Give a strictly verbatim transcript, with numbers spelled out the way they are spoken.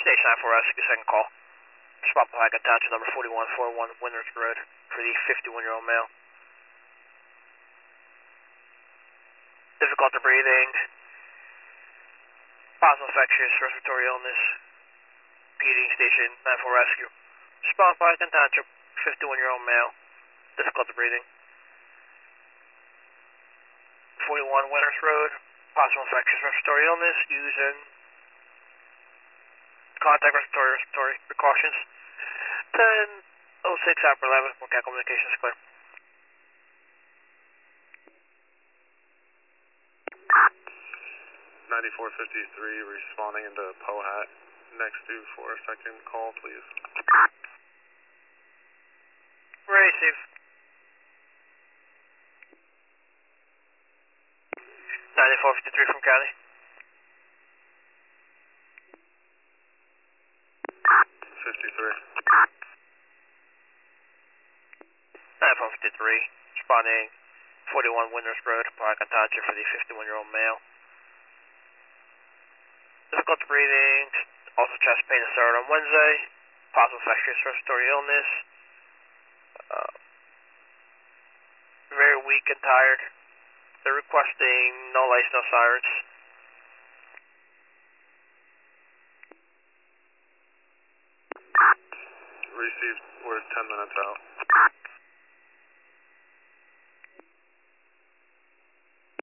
Station nine four rescue, second call. Spot Palaca Township number forty-one forty-one Winters Road for the fifty-one-year-old male. Difficulty breathing, possible infectious respiratory illness. P D Station nine four rescue. Spot Palaca Township, fifty-one-year-old male. Difficulty breathing. forty-one Winters Road, possible infectious respiratory illness using contact respiratory respiratory precautions. ten oh six after eleven, Mechanical communication is clear. ninety-four fifty-three responding into Pohat. Next due for a second call, please. Receive. ninety-four fifty-three from County. fifty-three. ninety-four fifty-three, responding forty-one Winters Road, Palaca Township for the fifty-one-year-old male. Difficulty breathing, also chest pain that started on Wednesday, possible infectious respiratory illness, uh, very weak and tired. They're requesting no lights, no sirens. Received, we're ten minutes out.